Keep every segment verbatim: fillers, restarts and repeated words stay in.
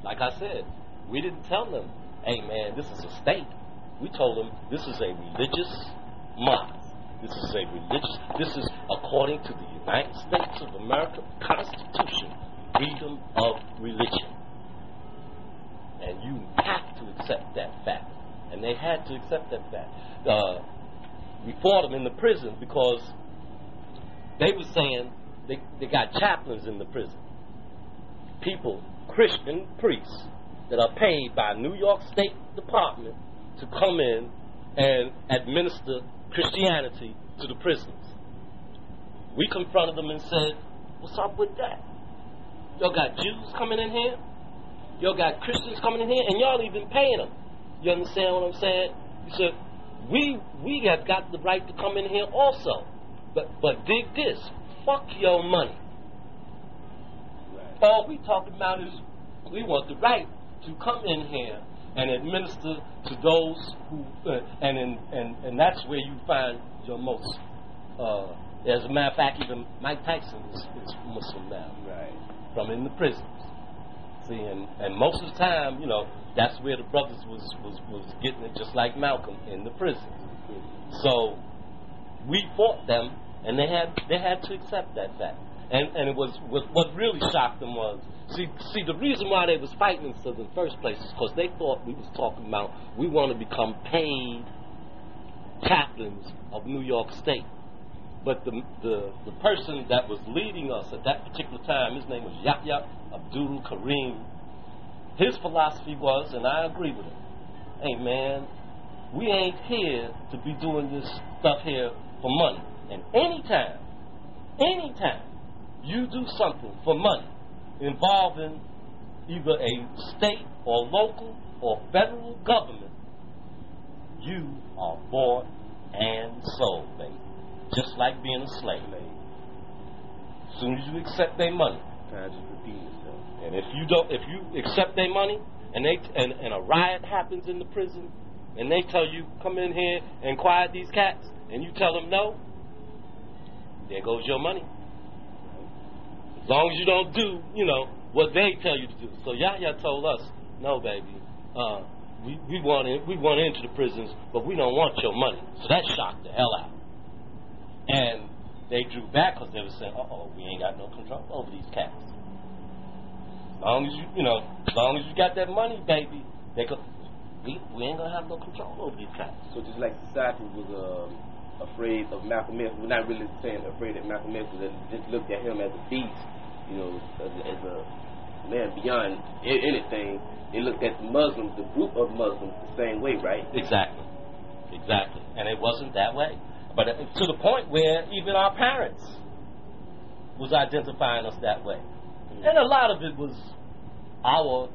like I said, we didn't tell them, hey man, this is a state. We told them this is a religious mosque. This is a religious, this is according to the United States of America Constitution, freedom of religion. And you have to accept that fact. And they had to accept that fact. Uh, we fought them in the prison because they were saying they, they got chaplains in the prison. People, Christian priests, that are paid by New York State Department to come in and administer Christianity to the prisoners. We confronted them and said, what's up with that? Y'all got Jews coming in here? Y'all got Christians coming in here? And y'all even paying them. You understand what I'm saying? You said, we we have got the right to come in here also. But but dig this. Fuck your money. Right. All we talking about is we want the right to come in here and administer to those who, uh, and, in, and and that's where you find your most, uh, as a matter of fact, even Mike Tyson is, is Muslim now, right? From in the prisons. See, and, and most of the time, you know, that's where the brothers was, was, was getting it, just like Malcolm in the prison. So we fought them, and they had they had to accept that fact. And and it was, was what really shocked them was, see, see the reason why they was fighting us in the first place is because they thought we was talking about we want to become paid chaplains of New York State. But the, the the person that was leading us at that particular time, his name was Yahya Abdul Karim. His philosophy was, and I agree with him, hey man, we ain't here to be doing this stuff here for money. And anytime, anytime you do something for money involving either a state or local or federal government, you are bought and sold, baby. Just like being a slave. As soon as you accept their money, and if you don't, if you accept their money, and they and, and a riot happens in the prison, and they tell you come in here and quiet these cats, and you tell them no, there goes your money. As long as you don't do, you know, what they tell you to do. So Yahya told us, no, baby, uh, we we want in, we want into the prisons, but we don't want your money. So that shocked the hell out. And they drew back because they were saying, uh-oh, we ain't got no control over these cats. As long as you, you know, as long as you got that money, baby, they could, we, we ain't going to have no control over these cats. So just like society was um, afraid of Malcolm X, we're not really saying afraid of Malcolm X, but just looked at him as a beast, you know, as, as a man beyond anything. They looked at the Muslims, the group of Muslims, the same way, right? Exactly. Exactly. And it wasn't that way. But to the point where even our parents was identifying us that way. And a lot of it was our,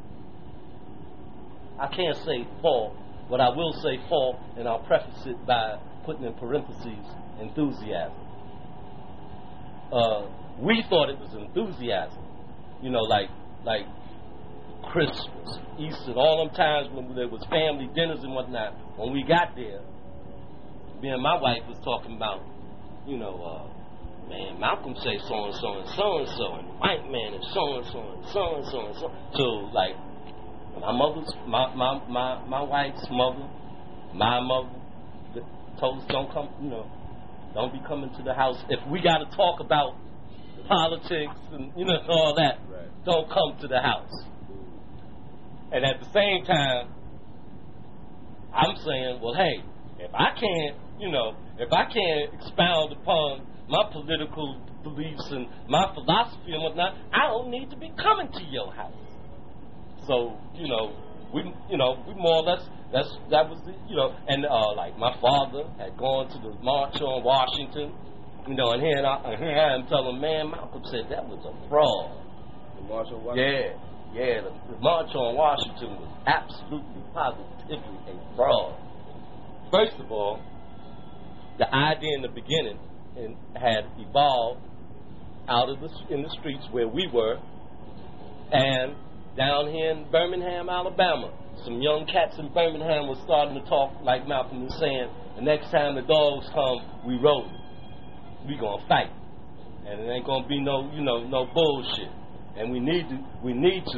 I can't say fault, but I will say fault, and I'll preface it by putting in parentheses, enthusiasm. Uh, we thought it was enthusiasm. You know, like like Christmas, Easter, all them times when there was family dinners and whatnot. When we got there, me and my wife was talking about, you know, uh, man, Malcolm say so and so and so and so, and the white man is so and so and so and so and so. So like, my mother's, my my my, my wife's mother, my mother, told us don't come, you know, don't be coming to the house if we got to talk about politics and you know all that. Right. Don't come to the house. And at the same time, I'm saying, well, hey, if I can't. You know, if I can't expound upon my political beliefs and my philosophy and whatnot, I don't need to be coming to your house. So, you know, we, you know, we more or less, that's, that was the, you know, and uh, like my father had gone to the March on Washington, you know, and here I, and here I am telling, man, Malcolm said that was a fraud. The March on Washington? Yeah, yeah, the, the March on Washington was absolutely, positively a fraud. First of all, the idea in the beginning and had evolved out of the in the streets where we were, and down here in Birmingham, Alabama, some young cats in Birmingham were starting to talk like Malcolm was saying. The next time the dogs come, we rolling. We gonna fight, and it ain't gonna be no you know no bullshit. And we need to we need to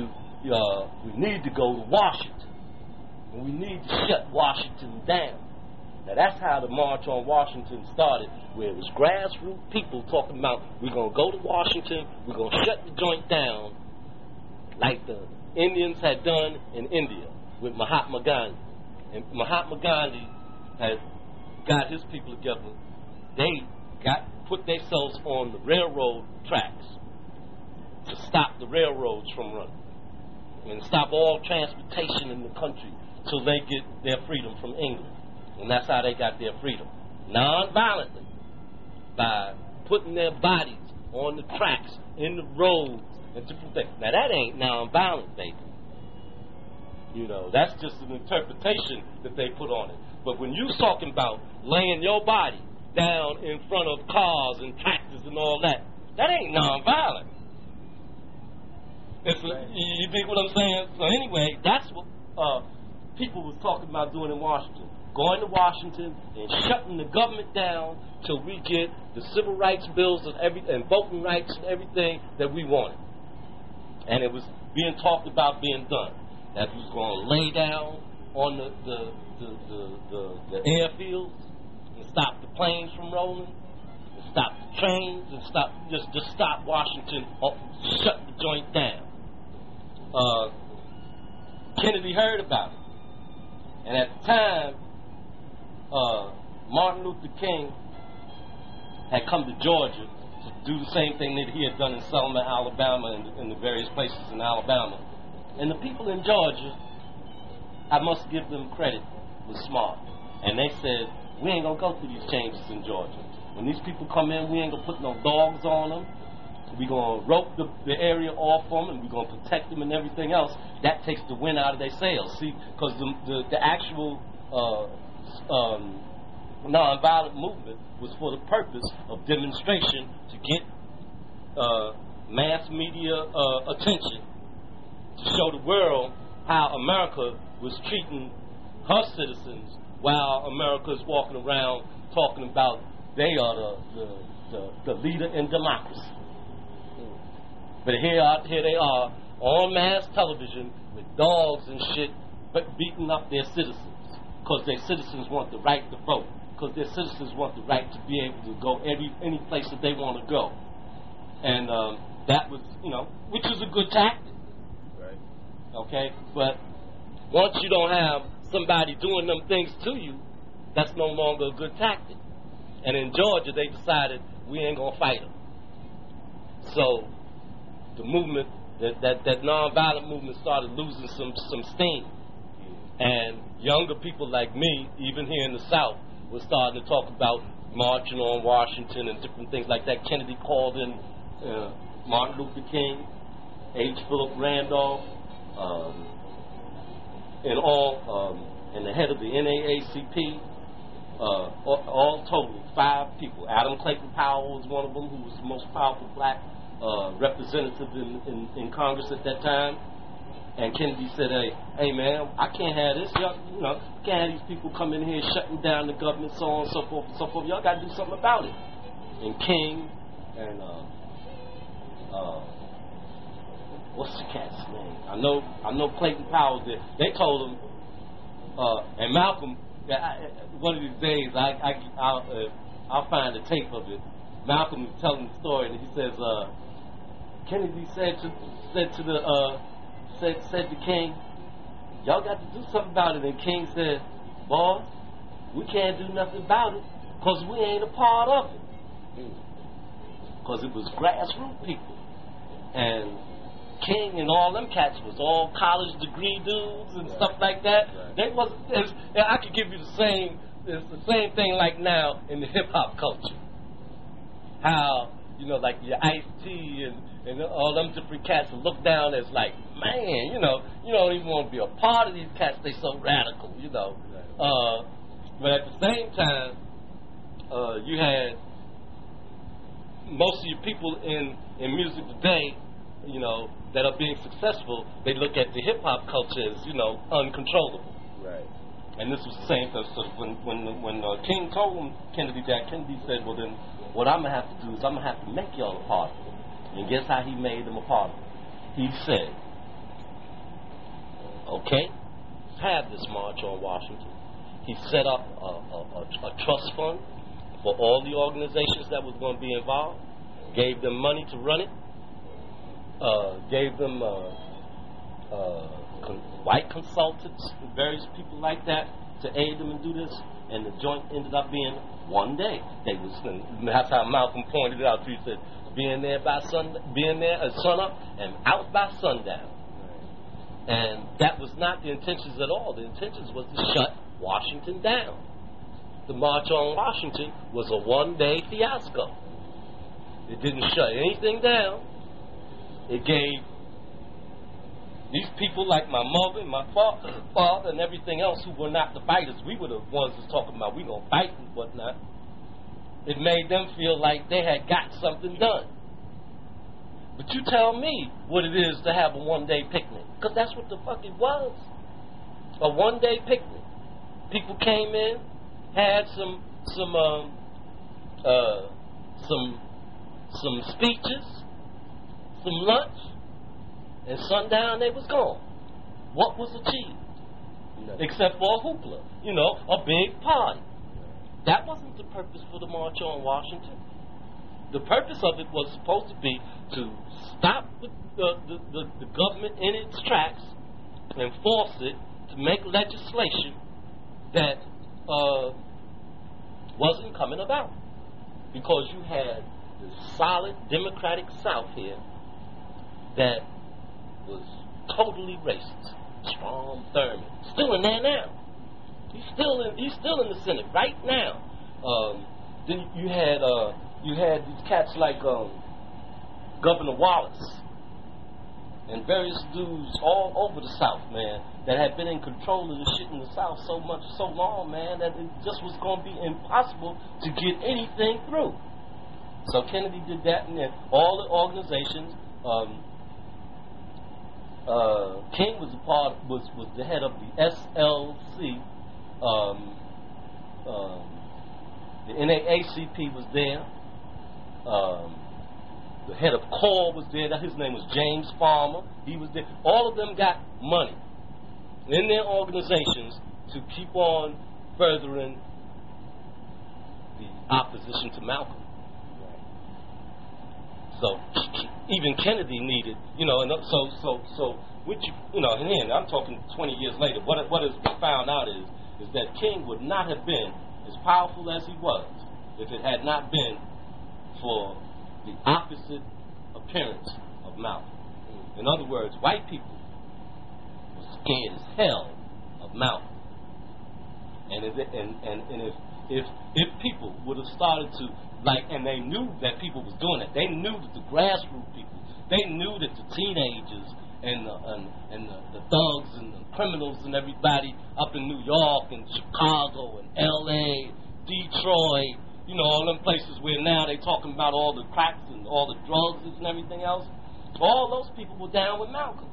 uh, we need to go to Washington, and we need to shut Washington down. Now that's how the March on Washington started, where it was grassroots people talking about we're going to go to Washington, we're going to shut the joint down, like the Indians had done in India with Mahatma Gandhi. And Mahatma Gandhi had got his people together. They got put themselves on the railroad tracks to stop the railroads from running and stop all transportation in the country till they get their freedom from England. And that's how they got their freedom. Non-violently, by putting their bodies on the tracks, in the roads, and different things. Now that ain't non-violent, baby. You know, that's just an interpretation that they put on it. But when you talking about laying your body down in front of cars and tractors and all that, that ain't non-violent. It's a, you think what I'm saying? So anyway, that's what uh, people was talking about doing in Washington. Going to Washington and shutting the government down till we get the civil rights bills and every and voting rights and everything that we wanted. And it was being talked about being done. That we was going to lay down on the the, the, the, the the airfields and stop the planes from rolling, and stop the trains, and stop just just stop Washington, up, shut the joint down. Uh, Kennedy heard about it, and at the time, uh, Martin Luther King had come to Georgia to do the same thing that he had done in Selma, Alabama, and in the various places in Alabama. And the people in Georgia, I must give them credit, was smart. And they said, we ain't going to go through these changes in Georgia. When these people come in, we ain't going to put no dogs on them. We're going to rope the, the area off them, and we're going to protect them and everything else. That takes the wind out of their sails. See, because the, the, the actual uh, um, nonviolent movement was for the purpose of demonstration to get uh, mass media uh, attention, to show the world how America was treating her citizens while America is walking around talking about they are the, the, the, the leader in democracy. But here, are, here they are on mass television with dogs and shit, but beating up their citizens because their citizens want the right to vote, because their citizens want the right to be able to go every any place that they want to go. And um, that was, you know, which is a good tactic. Okay, but once you don't have somebody doing them things to you, that's no longer a good tactic. And in Georgia, they decided we ain't gonna fight them. So the movement, that that, that nonviolent movement, started losing some some steam. And younger people like me, even here in the South, were starting to talk about marching on Washington and different things like that. Kennedy called in uh, Martin Luther King, H. Philip Randolph. Um, and all, um, and the head of the N double A C P, uh, all, all total, five people. Adam Clayton Powell was one of them, who was the most powerful black uh, representative in, in, in Congress at that time. And Kennedy said, "Hey, hey, man, I can't have this. Y'all, you know, can't have these people coming in here shutting down the government, so on and so forth and so forth. Y'all got to do something about it." And King and uh, uh, what's the cat's name? I know, I know Clayton Powell did. They told him, uh, and Malcolm. That I, one of these days, I, I, I'll, uh, I'll find a tape of it. Malcolm was telling the story, and he says, uh, Kennedy said to said to the uh, said said to King, "Y'all got to do something about it." And King said, "Boy, we can't do nothing about it because we ain't a part of it." Because it was grassroots people, and King and all them cats was all college degree dudes and right. stuff like that. Right. They was I could give you the same it's the same thing like now in the hip hop culture. How, you know, like your Ice-T and, and all them different cats look down as like, man, you know, you don't even want to be a part of these cats, they so radical, you know. Right. Uh, but at the same time, uh, you had most of your people in, in music today, you know, that are being successful, they look at the hip hop culture as, you know, uncontrollable. Right. And this was the same thing. So when when when uh, King told him, Kennedy that, Kennedy said, "Well then, what I'm gonna have to do is I'm gonna have to make y'all a part of it." And guess how he made them a part of it? He said, okay, have this March on Washington. He set up a, a, a, a trust fund for all the organizations that was going to be involved, gave them money to run it, uh, gave them uh, uh, con- white consultants and various people like that to aid them and do this, and the joint ended up being one day. They was, and that's how Malcolm pointed it out. He said, being there by sun, being there at sunup and out by sundown. And that was not the intentions at all. The intentions was to shut Washington down. The March on Washington was a one-day fiasco. It didn't shut anything down. It gave these people like my mother and my father and everything else who were not the fighters, we were the ones that's talking about we gonna fight and whatnot. It made them feel like they had got something done. But you tell me what it is to have a one-day picnic, because that's what the fuck it was. A one-day picnic. People came in, had some some um, uh, some some speeches, some lunch, and sundown they was gone. What was achieved? No. Except for a hoopla, you know, a big party. That wasn't the purpose for the March on Washington. The purpose of it was supposed to be to stop the, the, the, the, the government in its tracks and force it to make legislation that uh, wasn't coming about. Because you had the solid Democratic South here that was totally racist. Strom Thurmond. Still in there now. He's still in he's still in the Senate right now. Um, then you had uh, you had these cats like um, Governor Wallace and various dudes all over the South, man, that had been in control of the shit in the South so much, so long, man, that it just was going to be impossible to get anything through. So Kennedy did that, and then all the organizations. Um, uh, King was a part, was was the head of the S L C. Um, um, the N double A C P was there. Um, the head of C O R was there. His name was James Farmer. He was there. All of them got money in their organizations to keep on furthering the opposition to Malcolm. So even Kennedy needed, you know, and so so so which you know, and then I'm talking twenty years later. What what has been found out is is that King would not have been as powerful as he was if it had not been for the opposite appearance of Malcolm. In other words, white people were scared as hell of Malcolm, and if, and and and if if if people would have started to like, and they knew that people was doing it, they knew that the grassroots people, they knew that the teenagers and the, and, and the, the thugs and the criminals and everybody up in New York and Chicago and L A, Detroit, you know, all them places where now they talking about all the cracks and all the drugs and everything else, all those people were down with Malcolm.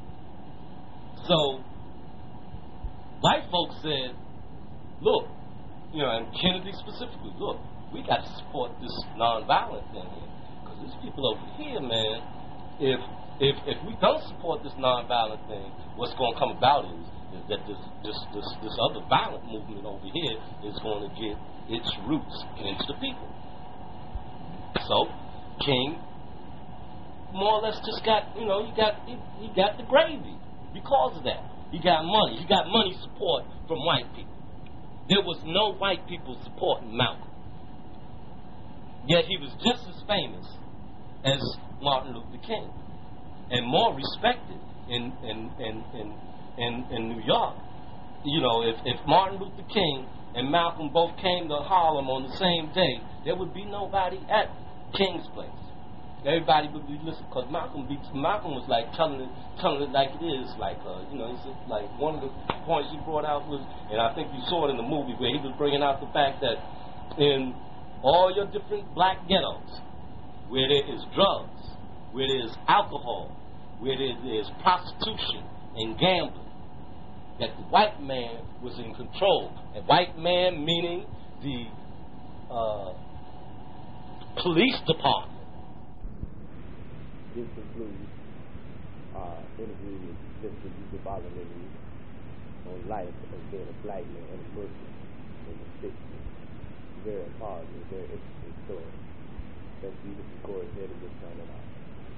So white folks said, look, you know, and Kennedy specifically, look, we got to support this nonviolent thing here, because these people over here, man, if if if we don't support this nonviolent thing, what's going to come about is, is that this this this this other violent movement over here is going to get its roots into the people. So King more or less just got, you know, he got he, he got the gravy because of that. He got money. He got money support from white people. There was no white people supporting Malcolm. Yet he was just as famous as Martin Luther King, and more respected in in in in, in, in New York. You know, if, if Martin Luther King and Malcolm both came to Harlem on the same day, there would be nobody at King's place. Everybody would be listening, because Malcolm be, Malcolm was like telling it telling it like it is. Like uh, you know, he said, like one of the points he brought out was, and I think you saw it in the movie where he was bringing out the fact that in all your different black ghettos, where there is drugs, where there is alcohol, where there is prostitution and gambling, that the white man was in control. And white man meaning the uh, police department. This concludes our interview with sister you could follow maybe on life as being a black man and a Muslim in the sixties. Very important, very interesting story. Thank you. This is Corey Head of this time out.